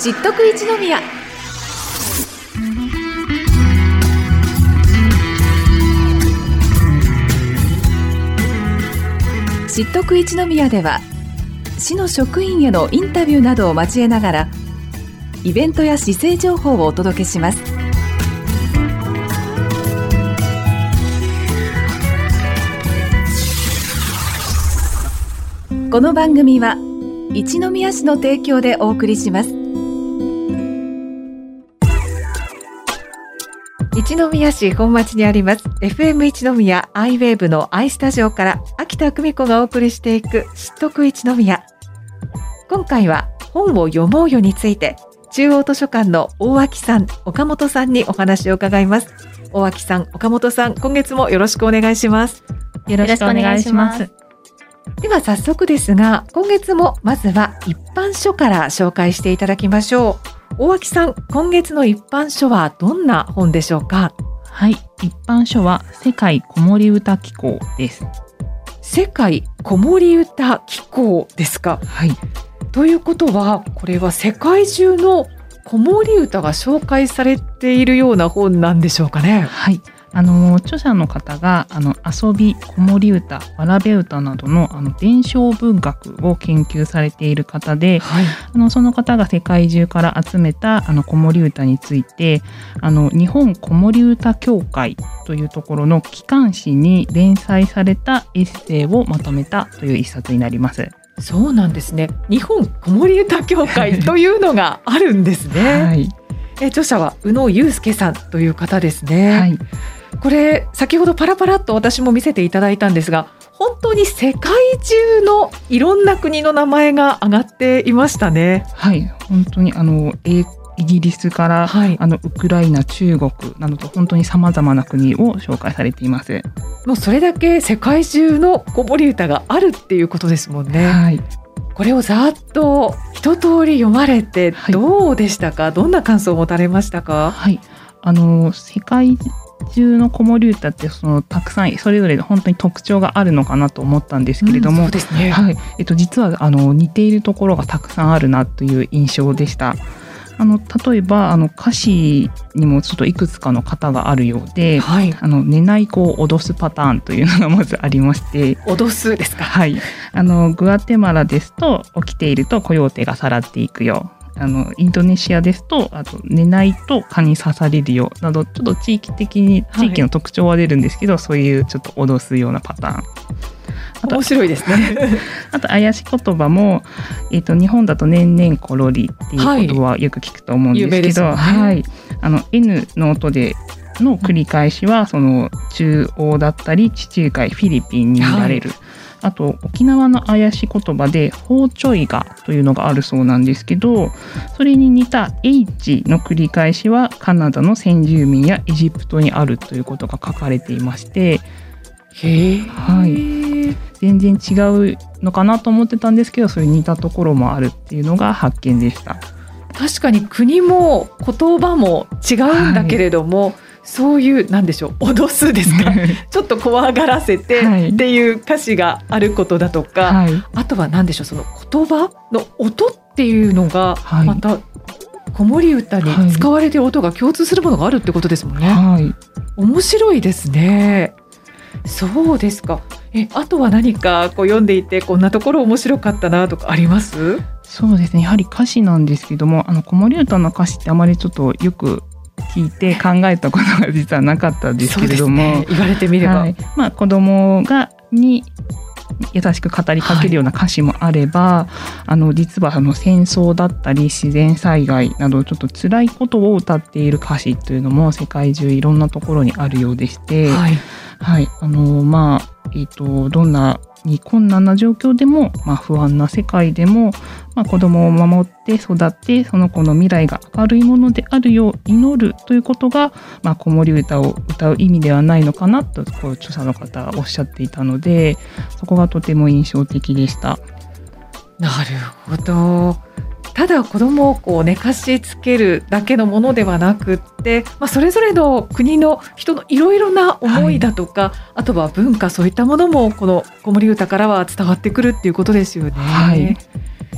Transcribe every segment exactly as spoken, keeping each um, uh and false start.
知っとく一宮。知っとく一宮では、市の職員へのインタビューなどを交えながら、イベントや市政情報をお届けします。この番組は一宮市の提供でお送りします。一宮市本町にあります エフエム 一宮アイウェーブの アイスタジオから秋田久美子がお送りしていく知っとく一宮。今回は本を読もうよについて、中央図書館の大脇さん、岡本さんにお話を伺います。大脇さん、岡本さん、今月もよろしくお願いします。 よろしくお願いします。 では早速ですが、今月もまずは一般書から紹介していただきましょう。大脇さん、今月の一般書はどんな本でしょうか？ はい、一般書は世界子守歌機構です。 世界子守歌機構ですか？ はい。 ということは、これは世界中の子守歌が紹介されているような本なんでしょうかね？ はい。あの著者の方があの遊び、子守歌、わらべ歌などのあの伝承文学を研究されている方で、はい、あのその方が世界中から集めたあの子守歌について、あの日本子守歌協会というところの機関誌に連載されたエッセイをまとめたという一冊になります。 そうなんですね。日本子守歌協会というのがあるんですね。はい、え著者は宇野祐介さんという方ですね。はい。これ先ほどパラパラっと私も見せていただいたんですが、本当に世界中のいろんな国の名前が挙がっていましたね。 はい、本当にあのイギリスから、はい、あのウクライナ、中国などと本当にさまざまな国を紹介されています。 もうそれだけ世界中の子守歌があるっていうことですもんね。はい。これをざっと一通り読まれてどうでしたか？はい、どんな感想を持たれましたか？ はい、あの世界中の子守歌ってそのたくさんそれぞれ本当に特徴があるのかなと思ったんですけれども、うん、そうですね。はい、えっと、実はあの似ているところがたくさんあるなという印象でした。あの例えばあの歌詞にもちょっといくつかの型があるようで、はい、あの寝ない子を脅すパターンというのがまずありまして。 脅すですか？ はい、あのグアテマラですと起きているとコヨーテがさらっていくよ、あのインドネシアですとあと寝ないと蚊に刺されるよなど、ちょっと地域的に地域の特徴は出るんですけど、はい、そういうちょっと脅すようなパターン。あと面白いですね。 あと怪し言葉も、えー、と日本だとねんねんころりっていう言葉はよく聞くと思うんですけど、はい、はい、あの N の音での繰り返しはその中央だったり地中海フィリピンに見られる。はい、あと沖縄の怪し言葉でホーチョイガというのがあるそうなんですけど、それに似た H の繰り返しはカナダの先住民やエジプトにあるということが書かれていまして、 へー、 はい、全然違うのかなと思ってたんですけど、そういう似たところもあるっていうのが発見でした。 確かに国も言葉も違うんだけれども、はい、そういうなんでしょう、脅すですかちょっと怖がらせてっていう歌詞があることだとか、はい、あとは何でしょう、その言葉の音っていうのがまた子守歌に使われている音が共通するものがあるってことですもんね。はい、面白いですね。そうですか。えあとは何かこう読んでいてこんなところ面白かったなとかあります？ そうですね、やはり歌詞なんですけども、あの子守歌の歌詞ってあまりちょっとよく聞いて考えたことが実はなかったですけれども、 そうですね、言われてみれば、 はい、まあ、子供がに優しく語りかけるような歌詞もあれば、はい、あの実はあの戦争だったり自然災害などちょっと辛いことを歌っている歌詞というのも世界中いろんなところにあるようでして、はいはい、あのまあえーと、どんなに困難な状況でも、まあ、不安な世界でも、まあ、子供を守って育ってその子の未来が明るいものであるよう祈るということが、まあ、子守歌を歌う意味ではないのかなとこう著者の方がおっしゃっていたので、そこがとても印象的でした。 なるほど。ただ子供をこう寝かしつけるだけのものではなくって、まあ、それぞれの国の人のいろいろな思いだとか、はい、あとは文化、そういったものもこの子守歌からは伝わってくるっていうことですよね。はい、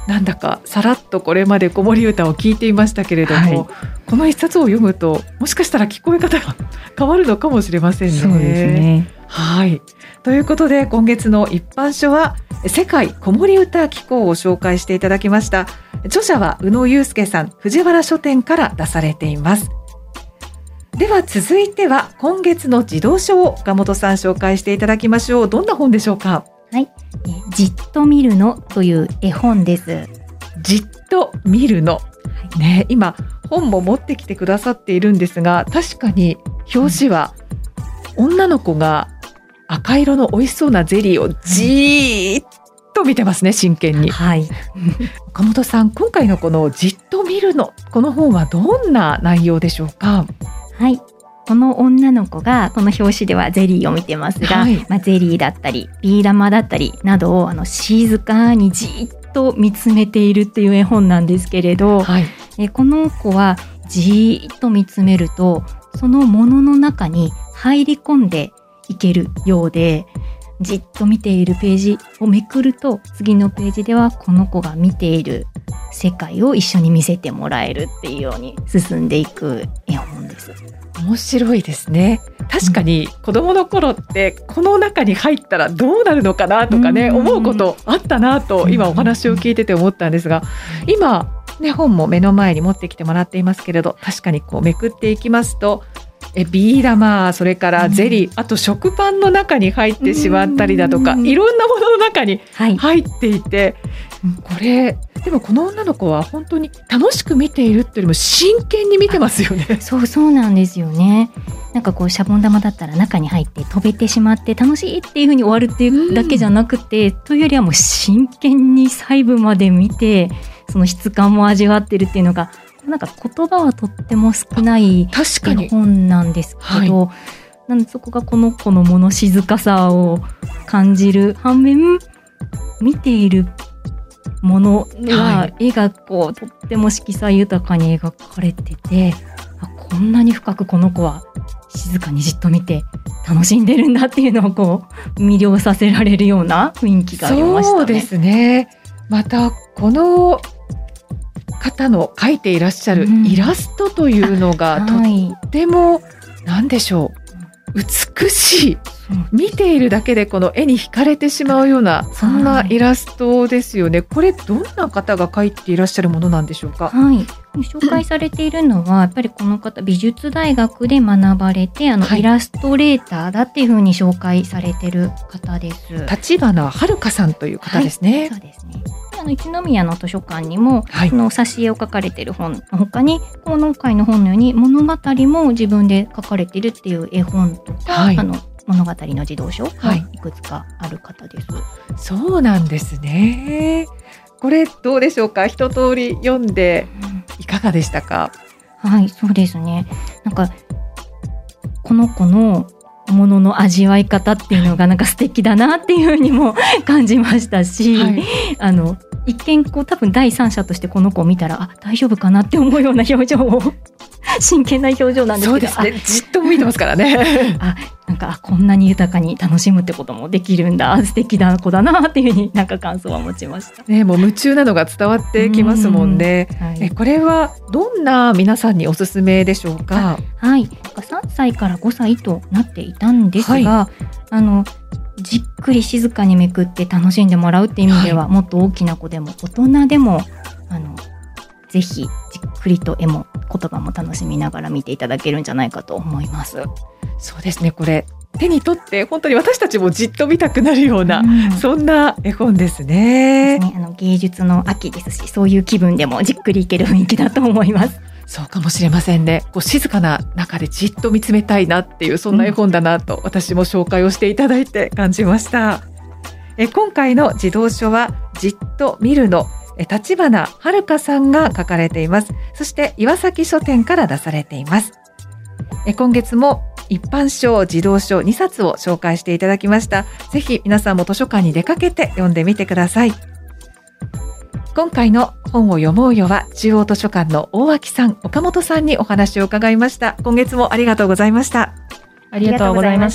なんだかさらっとこれまで子守歌を聞いていましたけれども、はい、この一冊を読むともしかしたら聞こえ方が変わるのかもしれませんね。 そうですね。 はい。ということで今月の一般書は世界子守歌機構を紹介していただきました。著者は宇野祐介さん、藤原書店から出されています。では続いては今月の児童書を岡本さん紹介していただきましょう。どんな本でしょうか？ はい、えじっと見るのという絵本です。 じっと見るの、はいね、今本も持ってきてくださっているんですが、確かに表紙は女の子が赤色の美味しそうなゼリーをじーっと見てますね、真剣に。 はい、 岡本さん、今回のこのじっと見るの、この本はどんな内容でしょうか？ はい、この女の子がこの表紙ではゼリーを見てますが、はい、まあ、ゼリーだったりビー玉だったりなどをあの静かにじっと見つめているっていう絵本なんですけれど、はい、えこの子はじっと見つめるとそのものの中に入り込んでいけるようで、じっと見ているページをめくると次のページではこの子が見ている世界を一緒に見せてもらえるっていうように進んでいく絵本です。 面白いですね。確かに子どもの頃ってこの中に入ったらどうなるのかなとかね、思うことあったなと今お話を聞いてて思ったんですが、今ね本も目の前に持ってきてもらっていますけれど、確かにこうめくっていきますとえビー玉、それからゼリー、うん、あと食パンの中に入ってしまったりだとか、いろんなものの中に入っていて、はい、これでもこの女の子は本当に楽しく見ているっていうよりも真剣に見てますよね。 そうそうなんですよね。なんかこうシャボン玉だったら中に入って飛べてしまって楽しいっていう風に終わるっていうだけじゃなくて、うん、というよりはもう真剣に細部まで見てその質感も味わってるっていうのが、なんか言葉はとっても少ない絵本なんですけど、はい、なのでそこがこの子の物静かさを感じる反面、見ているものは絵がこうとっても色彩豊かに描かれてて、あこんなに深くこの子は静かにじっと見て楽しんでるんだっていうのをこう魅了させられるような雰囲気がありましたね。 そうですね。またこの方の描いていらっしゃるイラストというのが、うん、とっても、はい、何でしょう、美しい、見ているだけでこの絵に惹かれてしまうような、そんなイラストですよね。これどんな方が描いていらっしゃるものなんでしょうか？ はい、紹介されているのはやっぱりこの方美術大学で学ばれてあの、はい、イラストレーターだっていうふうに紹介されている方です。 立花遥さんという方ですね。 はい、そうですね。あの一宮の図書館にも、はい、その挿絵を書かれている本の他に今回の本のように物語も自分で書かれているっていう絵本とか、はい、あの物語の児童書がいくつかある方です。はい、 そうなんですね。これどうでしょうか？一通り読んでいかがでしたか？ うん、はい、そうですね。なんかこの子のものの味わい方っていうのがなんか素敵だなっていうふうにも感じましたし、はい、あの一見こう多分第三者としてこの子を見たらあ大丈夫かなって思うような表情を真剣な表情なんですけど、 そうですね、じっと見てますからね。 あなんかあこんなに豊かに楽しむってこともできるんだ、素敵な子だなっていうふうになんか感想は持ちました、 ね、もう夢中なのが伝わってきますもんね。はい、えこれはどんな皆さんにおすすめでしょうか？ はい、さんさいからごさいとなっていたんですが、はい、あのじっくり静かにめくって楽しんでもらうっていう意味では、はい、もっと大きな子でも大人でもあのぜひじっくりと絵も言葉も楽しみながら見ていただけるんじゃないかと思います。 そうですね、これ手に取って本当に私たちもじっと見たくなるような、うん、そんな絵本ですね。 ですね、あの芸術の秋ですし、そういう気分でもじっくりいける雰囲気だと思います。 そうかもしれませんね。こう静かな中でじっと見つめたいなっていうそんな絵本だなと、私も紹介をしていただいて感じました。え今回の児童書はじっと見るの、立花遥さんが書かれています。そして岩崎書店から出されています。え今月も一般書、児童書にさつを紹介していただきました。ぜひ皆さんも図書館に出かけて読んでみてください。今回の本を読もうよは中央図書館の大脇さん、岡本さんにお話を伺いました。今月もありがとうございました。 ありがとうございました。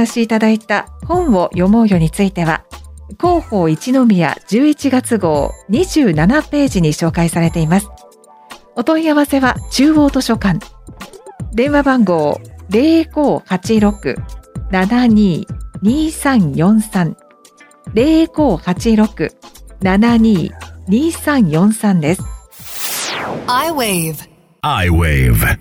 今回お話しいただいた本を読もうよについては広報一宮じゅういちがつ号にじゅうななページに紹介されています。お問い合わせは中央図書館。電話番号 ゼロごーはちろく ななにー にーさんよんさん ゼロごーはちろく ななにー にーさんよんさん です。 iWave iWave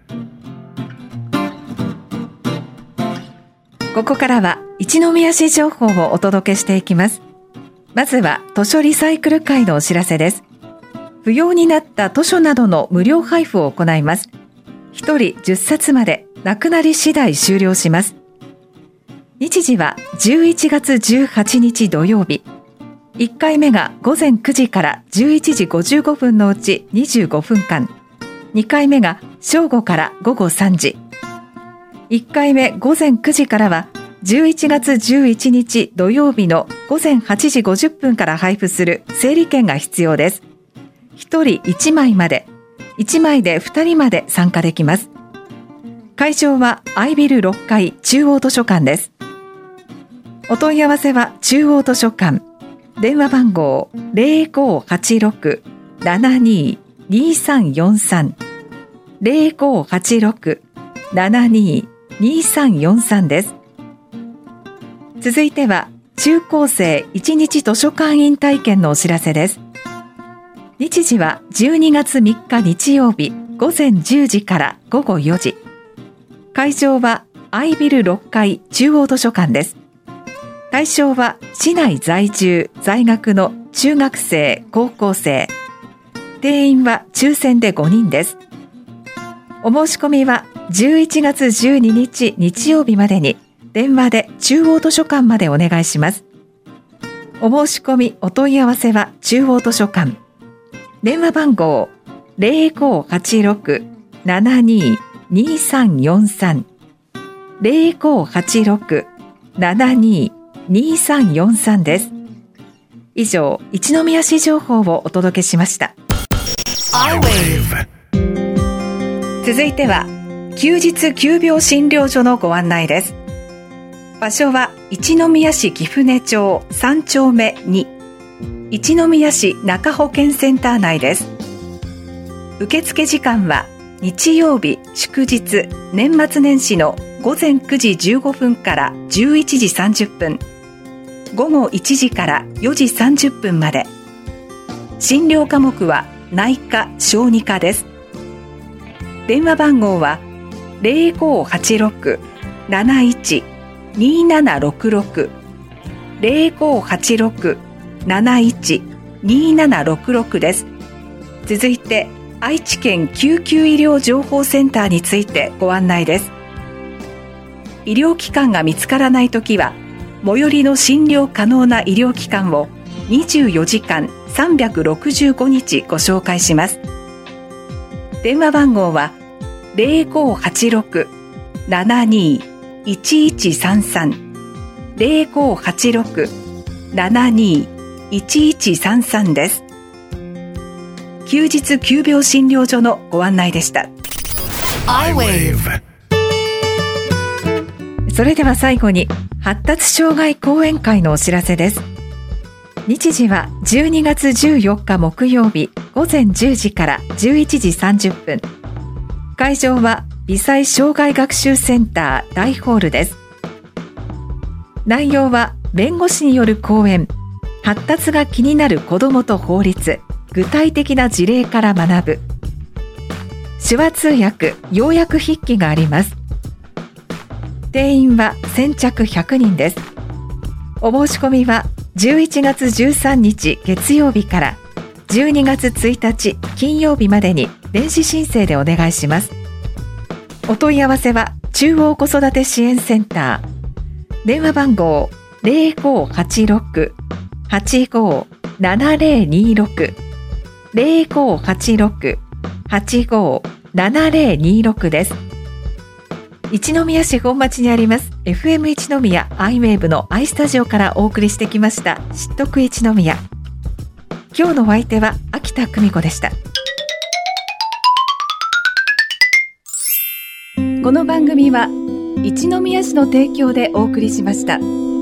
ここからは一宮市情報をお届けしていきます。まずは図書リサイクル会のお知らせです。不要になった図書などの無料配布を行います。ひとりじゅっさつまで、なくなり次第終了します。日時はじゅういちがつじゅうはちにち土曜日。いっかいめがごぜんくじからじゅういちじごじゅうごふんのうちにじゅうごふんかん。にかいめが正午からごごさんじ。いっかいめごぜんくじからはじゅういちがつじゅういちにち土曜日のごぜんはちじごじゅっぷんから配布する整理券が必要です。ひとりいちまいまで、いちまいでふたりまで参加できます。会場はアイビルろっかい中央図書館です。お問い合わせは中央図書館。電話番号 ゼロごーはちろく ななにー にーさんよんさん ゼロごーはちろく ななにー にーさんよんさん です。続いては中高生いちにち図書館員体験のお知らせです。日時はじゅうにがつみっか日曜日ごぜんじゅうじからごごよじ。会場はアイビルろっかい中央図書館です。対象は市内在住在学の中学生高校生。定員は抽選でごにんです。お申し込みはじゅういちがつじゅうににち日曜日までに電話で中央図書館までお願いします。お申し込みお問い合わせは中央図書館。電話番号 ゼロごーはちろく ななにー にーさんよんさん ゼロごーはちろく ななにー にーさんよんさん です。以上、一宮市情報をお届けしました。続いては休日急病診療所のご案内です。場所は一宮市貴船町さんちょうめに、一宮市中保健センター内です。受付時間は日曜日、祝日、年末年始のごぜんくじじゅうごふんからじゅういちじさんじゅっぷん、ごごいちじからよじさんじゅっぷんまで。診療科目は内科・小児科です。電話番号はゼロごーはちろく なないち にーななろくろく ゼロごーはちろく なないち にーななろくろく です。続いて愛知県救急医療情報センターについてご案内です。医療機関が見つからないときは最寄りの診療可能な医療機関をにじゅうよじかんさんびゃくろくじゅうごにちご紹介します。電話番号はゼロごーはちろく ななにー いちいちさんさん ゼロごーはちろく ななにー いちいちさんさん です。休日急病診療所のご案内でした。iWave。それでは最後に発達障害講演会のお知らせです。日時はじゅうにがつじゅうよっか木曜日ごぜんじゅうじからじゅういちじさんじゅっぷん。会場は微細障害学習センター大ホールです。内容は弁護士による講演、発達が気になる子どもと法律、具体的な事例から学ぶ。手話通訳、要約筆記があります。定員は先着ひゃくにんです。お申し込みはじゅういちがつじゅうさんにち月曜日からじゅうにがつついたち金曜日までに電子申請でお願いします。お問い合わせは中央子育て支援センター。電話番号ゼロごーはちろく はちごー ななゼロにろく ゼロごーはちろく はちごー ななゼロにろく です。一宮市本町にあります エフエム 一宮 iWave の i スタジオからお送りしてきました知っとく一宮。今日のお相手は秋田久美子でした。この番組は一宮市の提供でお送りしました。